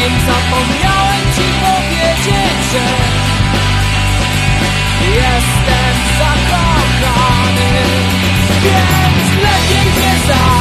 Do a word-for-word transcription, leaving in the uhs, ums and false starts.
przypadkiem zapomniałem ci powiedzieć, że jestem zakochany, więc lepiej nie za